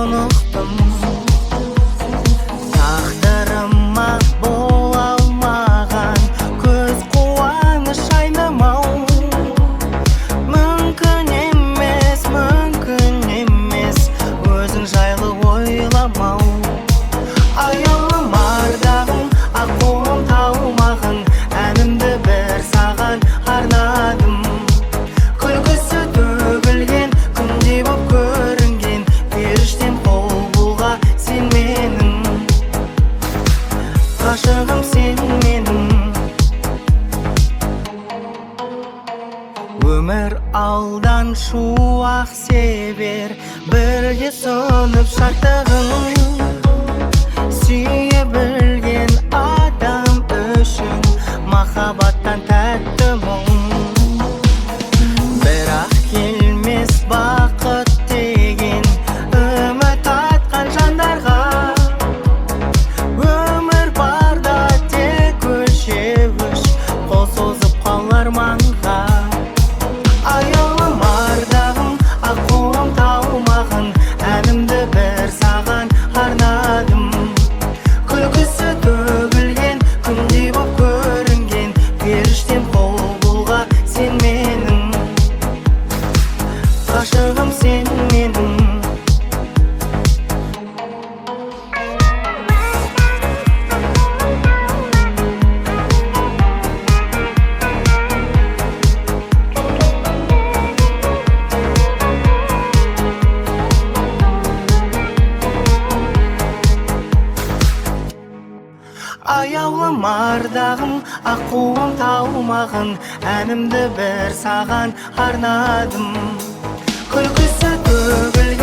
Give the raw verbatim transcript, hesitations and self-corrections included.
ұнықтым. Тағдырыма бола алмаған көз қуаныш айнымау. Мүмкін емес, мүмкін емес өзің жайлы ойламау. Аяулым ардағым, аққуым таумағын, әнімді бір саған арнадым. Күлкісі төгілген, күндей боп көрінген, періштем қол бұлға сен менің. Ғашығым сен менің. Өмір алдан шуақ себер, бірге сынып шаттығын. Сүйе білген адам үшін махаббаттан тәтті мұң. Бірақ келмес бақыт деген үміт артқан жандарға. Өмір барда тек өлшеуіш, қол созып қалар маңға. Аяулым ардағым, аққуым таумағын, әнімді бір саған арнадым. Күлкісі төгілген, күндей боп көрінген, періштем қол бұлға сен менің. Ғашығым сен менің. Аяулым ардағым, аққуым таумағын, әнімді бір саған арнадым. Күлкісі төгілген